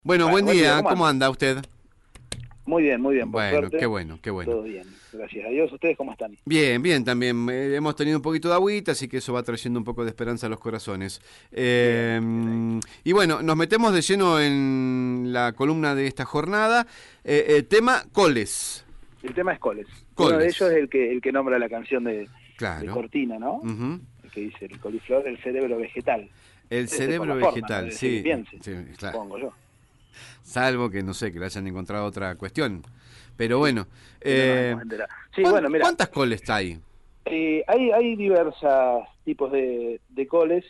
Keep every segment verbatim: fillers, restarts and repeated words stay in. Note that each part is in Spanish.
Bueno, Bueno, buen buen día, día, ¿cómo ¿cómo anda? anda usted? Muy bien, muy bien, por Bueno, suerte. qué bueno, qué bueno. Todo bien, gracias a Dios. ¿Ustedes cómo están? Bien, bien, también eh, hemos tenido un poquito de agüita, así que eso va trayendo un poco de esperanza a los corazones. Bien, Eh, bien ahí. y bueno, nos metemos de lleno en la columna de esta jornada. Eh, eh, tema coles. El tema es coles. Uno de ellos Coles, es el que el que nombra la canción de, de claro. Cortina, ¿no? Ujú. El que dice el coliflor, el cerebro vegetal. El Debe ser por la cerebro forma, no vegetal, debe ser que sí, piense, sí, claro. supongo yo. Salvo que no sé, que le hayan encontrado otra cuestión. Pero Sí, bueno, que no nos eh, hemos enterado. Sí, ¿cuán- bueno, mira, ¿cuántas coles hay? eh, hay, hay diversos tipos de, de coles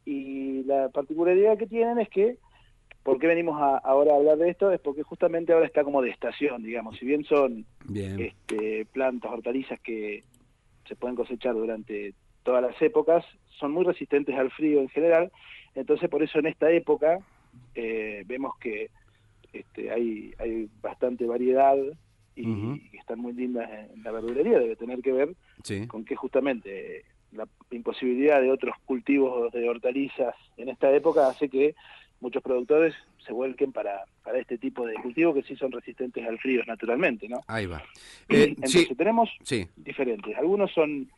y la particularidad que tienen es que ¿por qué venimos a, ahora a hablar de esto? Es porque justamente ahora está como de estación, digamos. Si bien son Bien. este, plantas, hortalizas que se pueden cosechar durante todas las épocas, son muy resistentes al frío en general. Entonces, por eso en esta época eh, vemos que este, hay, hay bastante variedad Ujú. y, y están muy lindas en la verdulería. Debe tener que ver Sí. con que justamente la imposibilidad de otros cultivos de hortalizas en esta época hace que muchos productores se vuelquen para, para este tipo de cultivos que sí son resistentes al frío naturalmente, ¿no? Ahí va. Eh, sí, Entonces tenemos sí. diferentes. Algunos son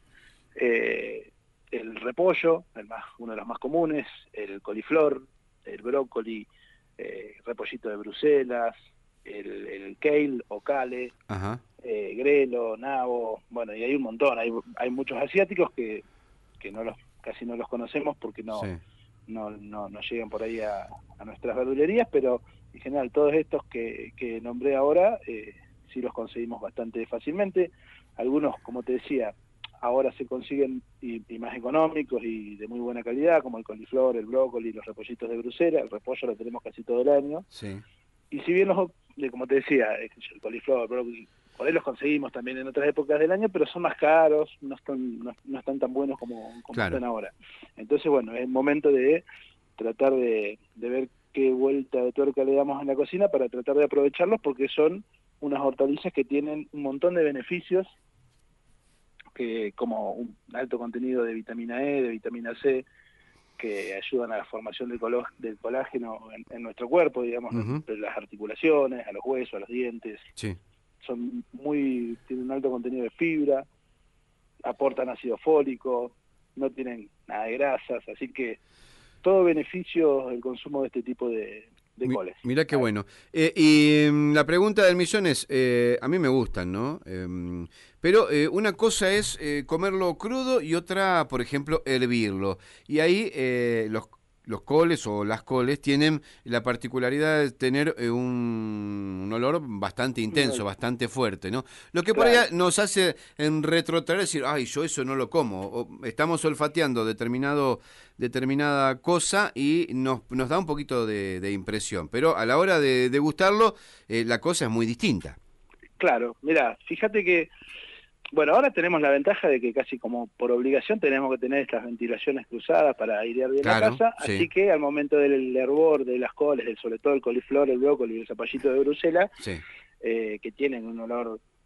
eh, el repollo, el más, uno de los más comunes, el coliflor, el brócoli, eh, repollito de Bruselas, el, el kale o kale, Ajá. eh, grelo, nabo, bueno, y hay un montón, hay, hay muchos asiáticos que, que no los, casi no los conocemos porque Sí. no, no, no, no llegan por ahí a, a nuestras verdulerías, pero en general todos estos que, que nombré ahora eh, sí los conseguimos bastante fácilmente. Algunos, como te decía, ahora se consiguen y, y más económicos y de muy buena calidad, como el coliflor, el brócoli, los repollitos de Bruselas. El repollo lo tenemos casi todo el año. Sí. Y si bien los, como te decía, el coliflor, el brócoli, por ahí los conseguimos también en otras épocas del año, pero son más caros, no están, no, no están tan buenos como, como Claro. están ahora. Entonces, bueno, es el momento de tratar de, de ver qué vuelta de tuerca le damos en la cocina para tratar de aprovecharlos, porque son unas hortalizas que tienen un montón de beneficios, que como un alto contenido de vitamina E, de vitamina C, que ayudan a la formación del, colo del colágeno en, en nuestro cuerpo, digamos, Ujú. en las articulaciones, a los huesos, a los dientes. Sí. Son muy, tienen un alto contenido de fibra, aportan ácido fólico, no tienen nada de grasas, así que todo beneficio del consumo de este tipo de, de Mi- coles. Mirá qué A ver, bueno. Eh, y mm, la pregunta del millón es, eh, a mí me gustan, ¿no? Em, pero eh, una cosa es eh, comerlo crudo y otra, por ejemplo, hervirlo. Y ahí eh, los, los coles o las coles tienen la particularidad de tener eh, un, un olor bastante intenso, no, bastante fuerte, ¿no? Lo que por ahí claro, nos hace en retrotraer decir, ay, yo eso no lo como. O estamos olfateando determinado determinada cosa y nos, nos da un poquito de, de impresión. Pero a la hora de degustarlo, eh, la cosa es muy distinta. claro, mira, fíjate que bueno, ahora tenemos la ventaja de que casi como por obligación tenemos que tener estas ventilaciones cruzadas para airear bien la Claro, casa, sí, así que al momento del hervor de las coles, del, sobre todo el coliflor, el brócoli y el zapallito de Bruselas, sí. eh, que tienen un olor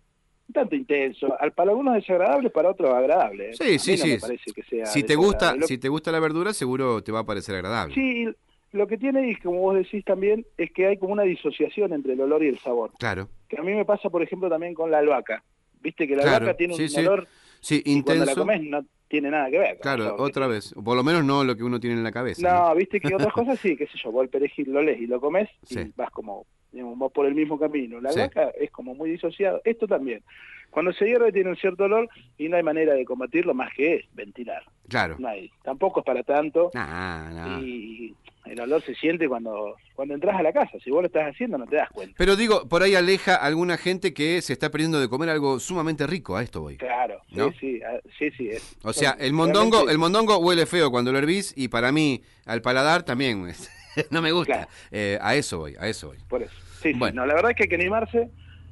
un tanto intenso, al, para algunos desagradable, para otros agradable. ¿eh? Sí, A mí sí, no sí. me parece que sea Si te gusta, desagradable. Lo, si te gusta la verdura, seguro te va a parecer agradable. sí, lo que tiene, y como vos decís también, es que hay como una disociación entre el olor y el sabor. Claro, Que a mí me pasa, por ejemplo, también con la albahaca. Viste que la albahaca claro, tiene sí, un sí. olor Sí, y cuando la intenso. comes no tiene nada que ver con el Claro, sabor que otra tiene. vez. O por lo menos no lo que uno tiene en la cabeza, ¿no? No, viste que otras cosas sí, qué sé yo, vos el perejil lo lees y lo comes Sí, y vas como, digamos, vas por el mismo camino. La sí, albahaca es como muy disociado. Esto también. Cuando se hierve tiene un cierto olor y no hay manera de combatirlo más que ventilar. claro. No hay, tampoco es para tanto Nah, nah. y el olor se siente cuando, cuando entras a la casa. Si vos lo estás haciendo no te das cuenta. Pero digo, por ahí aleja a alguna gente que se está perdiendo de comer algo sumamente rico, a esto voy, Claro, sí, ¿no? sí, ah, sí, sí. Es, O sea, son el mondongo, realmente, el mondongo huele feo cuando lo hervís y para mí, al paladar también es- no me gusta. claro, Eh, a eso voy, a eso voy. por eso. Sí, sí, Bueno, no, la verdad es que hay que animarse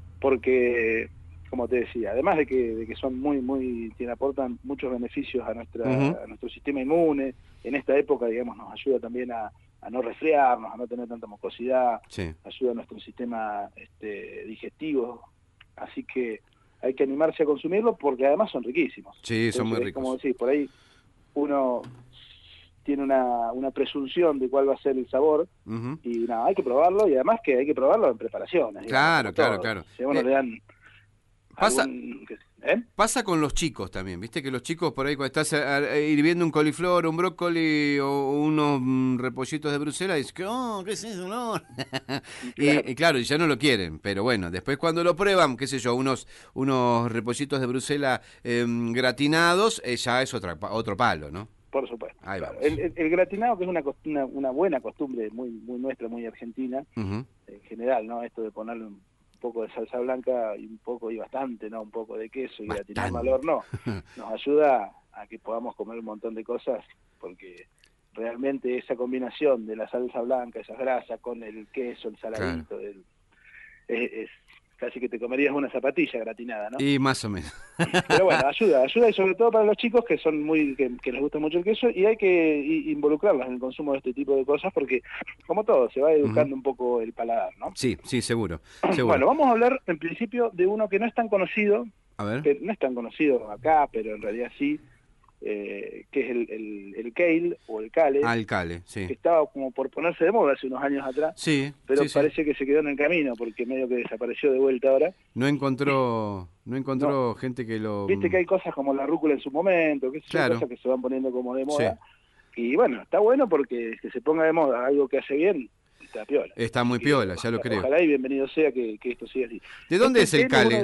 porque, como te decía, además de que, de que son muy, muy, tienen, aportan muchos beneficios a ujú, nuestra, a nuestro sistema inmune, en esta época, digamos, nos ayuda también a, a no resfriarnos, a no tener tanta mucosidad, sí, ayuda a nuestro sistema este, digestivo, así que hay que animarse a consumirlo porque además son riquísimos. sí, son muy Entonces, es como ricos. decir, por ahí uno tiene una, una presunción de cuál va a ser el sabor, Ujú. y nada, hay que probarlo, y además que hay que probarlo en preparaciones, digamos, Claro, como claro, todo. claro. Si a uno Eh, le dan pasa, algún... ¿Eh? Pasa con los chicos también, viste que los chicos por ahí cuando estás a- a- hirviendo un coliflor, un brócoli o unos mm, repollitos de Bruselas, dices, que, oh, ¿qué es eso? No. Claro, y, y claro, ya no lo quieren, pero bueno, después cuando lo prueban, qué sé yo, unos, unos repollitos de Bruselas em, gratinados, eh, ya es otra, pa- otro palo, ¿no? por supuesto, Ahí claro. El, vamos. el- el gratinado, que es una, cost- una, una buena costumbre, muy, muy nuestra, muy argentina, Ujú. en general, ¿no? Esto de ponerle un poco de salsa blanca y un poco y bastante, ¿no? Un poco de queso y gratinarlo al Bastante. horno, nos ayuda a que podamos comer un montón de cosas, porque realmente esa combinación de la salsa blanca, esas grasas, con el queso, el Claro. saladito, el, es, es casi que te comerías una zapatilla gratinada, ¿no? Y más o menos. Pero bueno, ayuda, ayuda, y sobre todo para los chicos que son muy, que, que les gusta mucho el queso, y hay que i- involucrarlos en el consumo de este tipo de cosas, porque como todo, se va Ujú. educando un poco el paladar, ¿no? Sí, sí, seguro, seguro. Bueno, vamos a hablar en principio de uno que no es tan conocido, A ver. que no es tan conocido acá, pero en realidad sí, eh, que es el, el, el kale o el kale, Alcalde, que sí. estaba como por ponerse de moda hace unos años atrás, Sí, pero sí, sí. parece que se quedó en el camino, porque medio que desapareció de vuelta ahora. No encontró, no No, encontró gente que lo... viste que mm, hay cosas como la rúcula en su momento, qué sé yo, Claro, cosas que se van poniendo como de sí. moda, y bueno, está bueno porque que se ponga de moda algo que hace bien, está piola. Está Así muy que piola, ya lo ojalá, creo. ojalá y bienvenido sea que, que esto siga así. ¿De dónde Este, es el kale es uno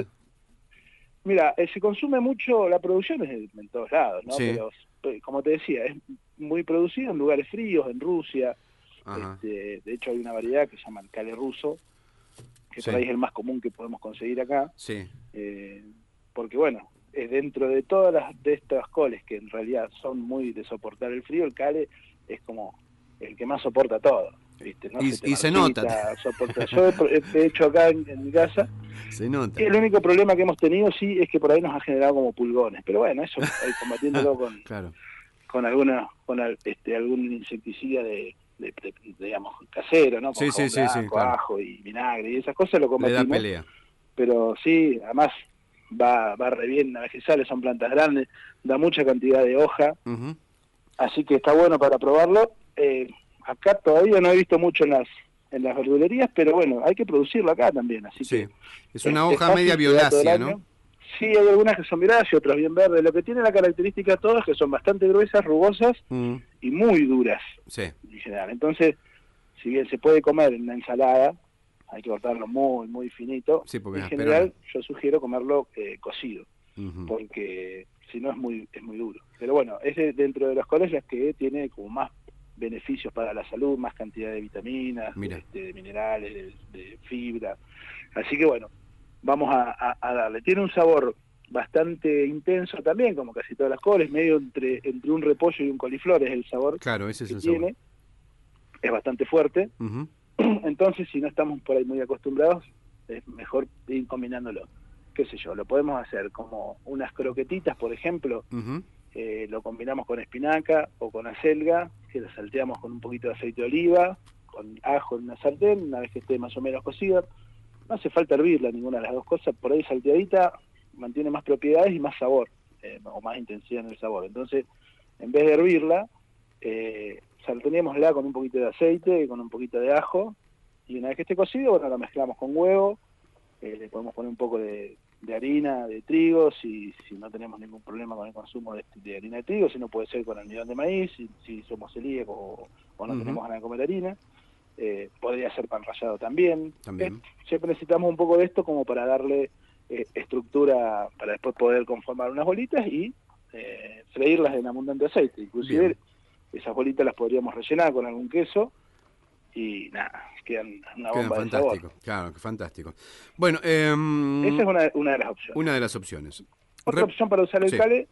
cale? de- Mira, eh, se consume mucho, la producción es en, en todos lados, ¿no? Sí, Pero eh, como te decía, es muy producido en lugares fríos, en Rusia. ajá, Este, de hecho hay una variedad que se llama el cale ruso, que por sí, ahí es el más común que podemos conseguir acá, sí. eh, porque bueno, es dentro de todas las de estas coles que en realidad son muy de soportar el frío, el cale es como el que más soporta todo, ¿viste? No Y, se te y se nota, marchita, soporta. Yo he, he hecho acá en, en mi casa. se Y nota. el único problema que hemos tenido, sí, es que por ahí nos ha generado como pulgones. Pero bueno, eso hay combatiéndolo con, Claro, con alguna, con al- este, algún insecticida de, de- de- digamos, casero, ¿no? Con sí, sí, jabón sí, sí, blanco, claro. ajo y vinagre y esas cosas lo Le da combatimos. pelea. Pero sí, además va, va re bien, una vez que sale, son plantas grandes, da mucha cantidad de hoja, Ujú. así que está bueno para probarlo. Eh, acá todavía no he visto mucho en las en las verdulerías, pero bueno, hay que producirlo acá también, así Sí, que es es, una es hoja media fácil, se da todo el violácea, ¿no? año. Sí, hay algunas que son violáceas, otras bien verdes. Lo que tiene la característica de todas es que son bastante gruesas, rugosas Mm, y muy duras sí, en general. Entonces, si bien se puede comer en una ensalada, hay que cortarlo muy, muy finito. sí, porque En es asperona. general, yo sugiero comerlo eh, cocido, Ujú. porque si no es muy es muy duro. Pero bueno, es de- dentro de las coles que tiene como más beneficios para la salud, más cantidad de vitaminas, Mira, este, de minerales, de, de fibra. Así que bueno, vamos a, a- a darle. Tiene un sabor bastante intenso también, como casi todas las coles, medio entre, entre un repollo y un coliflor es el sabor claro, ese es que el sabor. tiene, es bastante fuerte. Ujú, Entonces, si no estamos por ahí muy acostumbrados, es mejor ir combinándolo. Qué sé yo, lo podemos hacer como unas croquetitas, por ejemplo, ujú, eh, lo combinamos con espinaca o con acelga, que lo salteamos con un poquito de aceite de oliva, con ajo en una sartén, una vez que esté más o menos cocida. No hace falta hervirla ninguna de las dos cosas, por ahí salteadita mantiene más propiedades y más sabor, eh, o más intensidad en el sabor. Entonces, en vez de hervirla, eh, salteémosla con un poquito de aceite, con un poquito de ajo, y una vez que esté cocido, bueno, la mezclamos con huevo, eh, le podemos poner un poco de, de harina de trigo, si, si no tenemos ningún problema con el consumo de, de harina de trigo, si no puede ser con almidón de maíz, si, si somos celíacos o, o no ujú, tenemos ganas de comer harina. Eh, podría ser pan rallado también. Eh, también. siempre necesitamos un poco de esto como para darle eh, estructura, para después poder conformar unas bolitas y eh, freírlas en abundante aceite. Bien. Inclusive esas bolitas las podríamos rellenar con algún queso y nada, quedan una Quedan bomba de sabor. fantásticos, claro, que fantástico. Bueno, Esa em, es una, una de las opciones. una de las opciones. Otra Rep- opción para usar el sí. cale,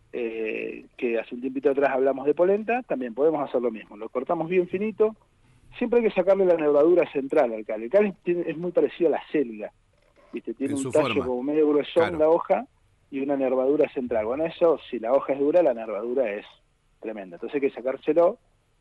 eh, que hace un tiempito atrás hablamos de polenta, también podemos hacer lo mismo. Lo cortamos bien finito. Siempre hay que sacarle la nervadura central al cale. El cale tiene, es muy parecido a la selga, ¿viste? Tiene En un su tallo forma, como medio gruesón claro. la hoja y una nervadura central. Bueno, eso, si la hoja es dura, la nervadura es tremenda. Entonces hay que sacárselo,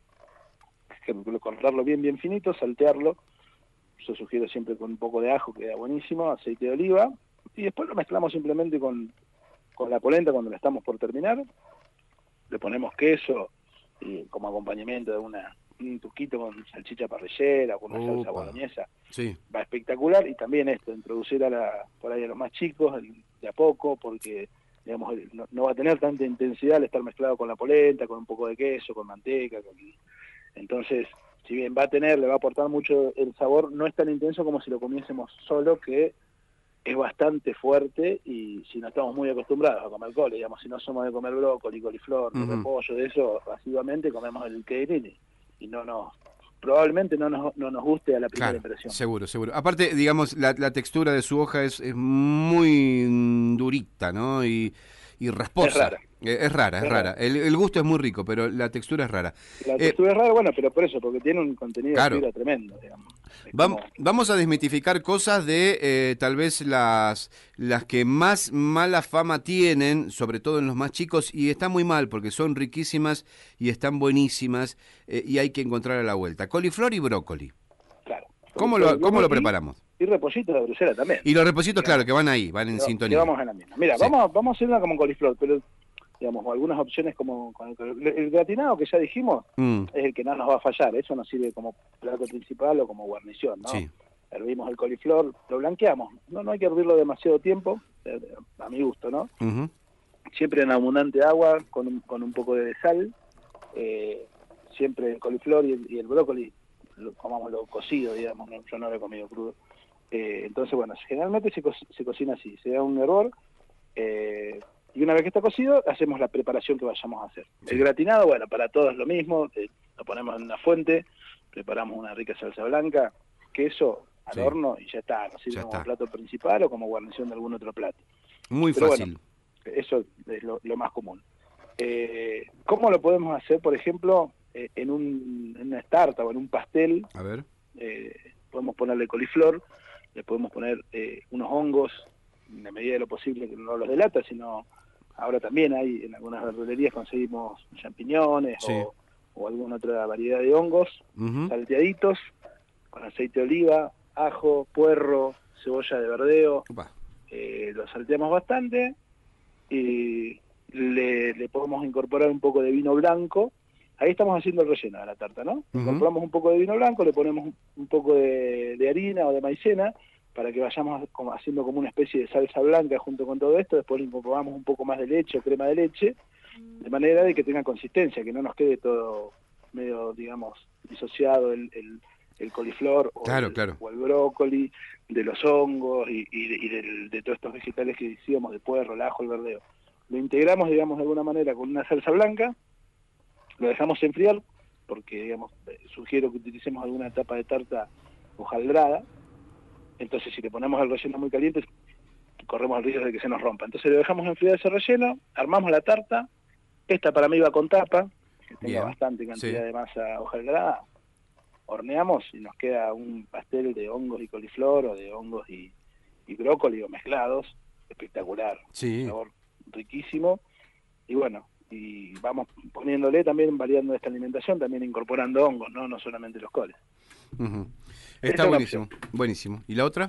hay que cortarlo bien, bien finito, saltearlo. Yo sugiero siempre con un poco de ajo, queda buenísimo, aceite de oliva, y después lo mezclamos simplemente con, con la polenta cuando la estamos por terminar. Le ponemos queso y como acompañamiento de una un tuquito con salchicha parrillera o con una Opa. salsa boloñesa, Sí. va espectacular. Y también esto, introducir a la, por ahí a los más chicos de a poco, porque digamos no, no va a tener tanta intensidad al estar mezclado con la polenta, con un poco de queso, con manteca, con... entonces si bien va a tener, le va a aportar mucho el sabor, no es tan intenso como si lo comiésemos solo, que es bastante fuerte, y si no estamos muy acostumbrados a comer col, digamos, si no somos de comer brócoli, coliflor, Uh-huh. repollo, de eso, asiduamente comemos el querini, y no nos, probablemente no nos, no nos guste a la primera Claro, impresión. seguro, seguro. Aparte, digamos, la, la textura de su hoja es, es muy mm, durita, ¿no? Y, y Es rasposa. rara. Eh, es rara, es, Es rara. rara. El, el gusto es muy rico, pero la textura es rara. La Eh, textura es rara, bueno, pero por eso, porque tiene un contenido de claro. fibra tremendo, digamos. Es Vam- como... Vamos a desmitificar cosas de eh, tal vez las, las que más mala fama tienen, sobre todo en los más chicos, y está muy mal porque son riquísimas y están buenísimas, eh, y hay que encontrar a la vuelta. Coliflor y brócoli. Claro. ¿Cómo lo, cómo lo preparamos? Y, y repollitos de Bruselas también. Y los repositos, Digamos, claro, que van ahí, van en que, va- sintonía. que vamos en la misma. Mira, Sí. vamos, vamos a hacer una como coliflor, pero digamos, o algunas opciones como con el, col- el gratinado que ya dijimos, Mm, es el que no nos va a fallar. Eso nos sirve como plato principal o como guarnición, ¿no? sí. Hervimos el coliflor, lo blanqueamos. No, no hay que hervirlo demasiado tiempo, eh, a mi gusto, ¿no? Ujú. Siempre en abundante agua, con un, con un poco de sal. Eh, siempre el coliflor y el, y el brócoli, lo, comámoslo cocido, digamos, ¿no? Yo no lo he comido crudo. Eh, entonces, bueno, generalmente se, co se cocina así, se da un hervor, eh, y una vez que está cocido, hacemos la preparación que vayamos a hacer. Sí. El gratinado, bueno, para todos es lo mismo, eh, lo ponemos en una fuente, preparamos una rica salsa blanca, queso al Sí. horno y ya está, nos sirve Ya como está. plato principal o como guarnición de algún otro plato. Muy Pero fácil. bueno, eso es lo, lo más común. Eh, ¿Cómo lo podemos hacer, por ejemplo, eh, en, un, en una tarta o en un pastel? A ver. Eh, podemos ponerle coliflor, le podemos poner eh, unos hongos, en la medida de lo posible, que no los delata, sino ahora también hay en algunas verdulerías conseguimos champiñones Sí. o, o alguna otra variedad de hongos, Ujú. salteaditos, con aceite de oliva, ajo, puerro, cebolla de verdeo, Upa. eh, lo salteamos bastante y le, le podemos incorporar un poco de vino blanco. Ahí estamos haciendo el relleno de la tarta, ¿no? Ujú. Incorporamos un poco de vino blanco, le ponemos un, un poco de, de harina o de maicena para que vayamos como haciendo como una especie de salsa blanca junto con todo esto. Después le incorporamos un poco más de leche o crema de leche, de manera de que tenga consistencia, que no nos quede todo medio, digamos, disociado el, el, el coliflor o, Claro, el, claro. o el brócoli, de los hongos y, y, de, y del, de todos estos vegetales que decíamos, de puerro, el ajo, el verdeo. Lo integramos, digamos, de alguna manera con una salsa blanca, lo dejamos enfriar, porque, digamos, eh, sugiero que utilicemos alguna tapa de tarta hojaldrada. Entonces, si le ponemos el relleno muy caliente, corremos el riesgo de que se nos rompa. Entonces, lo dejamos enfriar ese relleno, armamos la tarta. Esta para mí va con tapa, que tenga Bien. bastante cantidad Sí. de masa hojaldrada. Horneamos y nos queda un pastel de hongos y coliflor, o de hongos y, y brócoli, o mezclados. Espectacular. Sí. Un sabor riquísimo. Y bueno, y vamos poniéndole también, variando esta alimentación, también incorporando hongos, no no solamente los coles. Ujú. Esa Está es una buenísimo. Buenísimo. ¿Y la otra?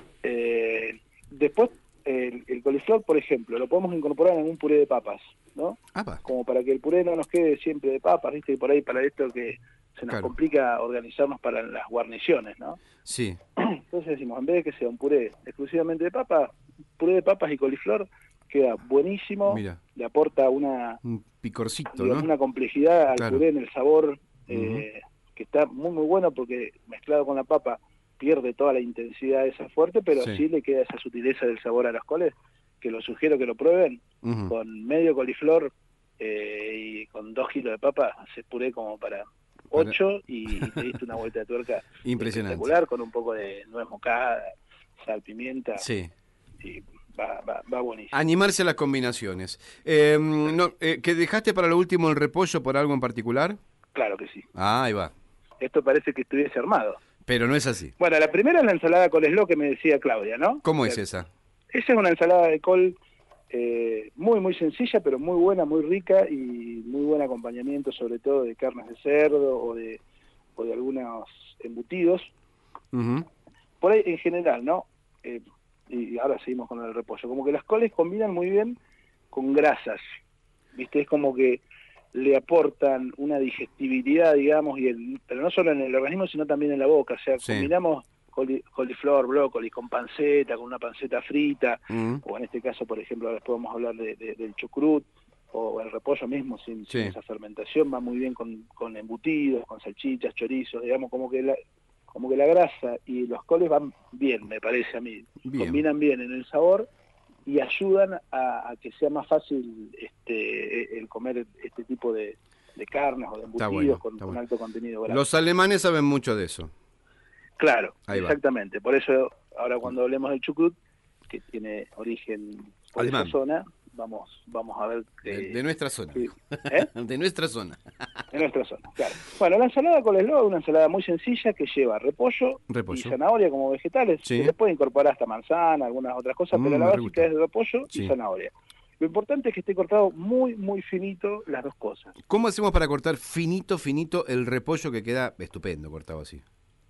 Eh, después, el, el coliflor, por ejemplo, lo podemos incorporar en un puré de papas, ¿no? Ah, va. Como para que el puré no nos quede siempre de papas, ¿viste? Y por ahí, para esto que se nos Claro. complica organizarnos para las guarniciones, ¿no? Sí. Entonces decimos, en vez de que sea un puré exclusivamente de papas, puré de papas y coliflor queda buenísimo, Mira. le aporta una, Un picorcito, digamos, ¿no? una complejidad al Claro. puré en el sabor, eh, que está muy muy bueno, porque mezclado con la papa pierde toda la intensidad esa fuerte, pero Sí. sí, le queda esa sutileza del sabor a los coles, que lo sugiero que lo prueben. Ujú. Con medio coliflor eh, y con dos kilos de papa, haces puré como para ocho y, y te diste una vuelta de tuerca Impresionante. espectacular, con un poco de nuez moscada, sal, pimienta, Sí. y va, va, va buenísimo. Animarse a las combinaciones. Eh, no, eh, ¿que dejaste para lo último el repollo por algo en particular? Claro que sí. Ah, ahí va. Esto parece que estuviese armado. Pero no es así. Bueno, la primera es la ensalada coleslaw que me decía Claudia, ¿no? ¿Cómo O es sea, esa? Esa es una ensalada de col eh, muy, muy sencilla, pero muy buena, muy rica y muy buen acompañamiento, sobre todo de carnes de cerdo o de, o de algunos embutidos. Ujú. Por ahí, en general, ¿no? Eh, y ahora seguimos con el repollo. Como que las coles combinan muy bien con grasas, ¿viste? Es como que le aportan una digestibilidad, digamos, y el, pero no solo en el organismo, sino también en la boca. O sea, Sí. combinamos coli, coliflor, brócoli con panceta, con una panceta frita, Mm. o en este caso, por ejemplo, después vamos a hablar de, de, del chucrut, o el repollo mismo, sin, Sí. sin esa fermentación, va muy bien con, con embutidos, con salchichas, chorizos, digamos, como que la, como que la grasa y los coles van bien, me parece a mí. Bien. Combinan bien en el sabor y ayudan a, a que sea más fácil este el comer este tipo de, de carnes o de Está embutidos bueno, con, está con bueno. alto contenido graso. Los alemanes saben mucho de eso. Claro, Ahí exactamente. va. Por eso, ahora cuando hablemos del chucrut, que tiene origen por Alemán. esa zona, vamos vamos a ver que... De, de nuestra zona. que ¿eh? De nuestra zona. En nuestra zona, claro. Bueno, la ensalada coleslaw es una ensalada muy sencilla que lleva repollo, Repollo. y zanahoria como vegetales. Sí. Se les puede incorporar hasta manzana, algunas otras cosas, Mm, pero la me básica gusta. es de repollo Sí. y zanahoria. Lo importante es que esté cortado muy, muy finito las dos cosas. ¿Cómo hacemos para cortar finito, finito el repollo que queda estupendo cortado así?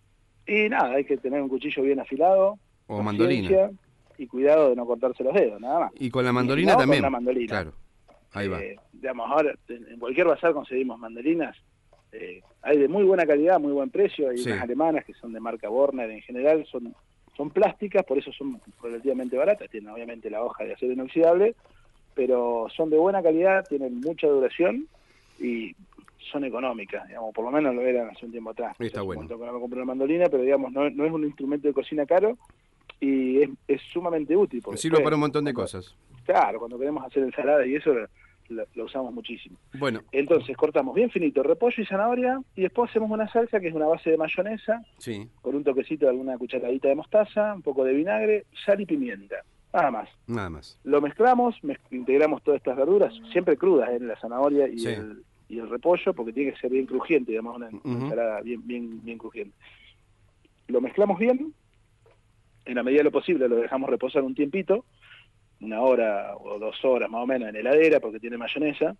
Y nada, hay que tener un cuchillo bien afilado, O mandolina. paciencia y cuidado de no cortarse los dedos, nada más. Y con la Y mandolina si no, también. con una mandolina. Claro. Ahí va. Eh, digamos, ahora en cualquier bazar conseguimos mandolinas. Eh, hay de muy buena calidad, muy buen precio. Hay Sí. unas alemanas que son de marca Borner en general, son son plásticas, por eso son relativamente baratas. Tienen obviamente la hoja de acero inoxidable, pero son de buena calidad, tienen mucha duración y son económicas, digamos, por lo menos lo eran hace un tiempo atrás. Está Hace un bueno. montón que no me compré una mandolina, pero digamos, no, no es un instrumento de cocina caro y es, es sumamente útil. Porque Sirve después, para un montón de cuando- cosas. Claro, cuando queremos hacer ensalada y eso lo, lo usamos muchísimo. Bueno, Entonces cortamos bien finito repollo y zanahoria y después hacemos una salsa que es una base de mayonesa sí. con un toquecito de alguna cucharadita de mostaza, un poco de vinagre, sal y pimienta. Nada más. Nada más. Lo mezclamos, mez- integramos todas estas verduras, siempre crudas, ¿eh? La zanahoria y, Sí. el, y el repollo, porque tiene que ser bien crujiente, digamos, una, una Ujú. ensalada bien, bien, bien crujiente. Lo mezclamos bien, en la medida de lo posible lo dejamos reposar un tiempito, una hora o dos horas más o menos en heladera porque tiene mayonesa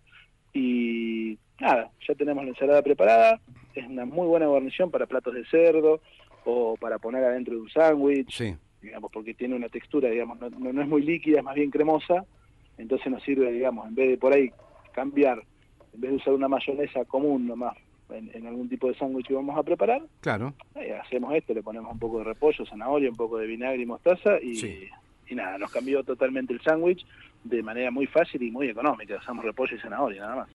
y nada, ya tenemos la ensalada preparada. Es una muy buena guarnición para platos de cerdo o para poner adentro de un sándwich, Sí. digamos, porque tiene una textura, digamos, no, no, no es muy líquida, es más bien cremosa, entonces nos sirve, digamos, en vez de por ahí cambiar, en vez de usar una mayonesa común nomás en, en algún tipo de sándwich que vamos a preparar, Claro. eh, hacemos esto, le ponemos un poco de repollo, zanahoria, un poco de vinagre y mostaza y... Sí. Y nada, nos cambió totalmente el sándwich de manera muy fácil y muy económica. Usamos repollo y zanahoria, nada más.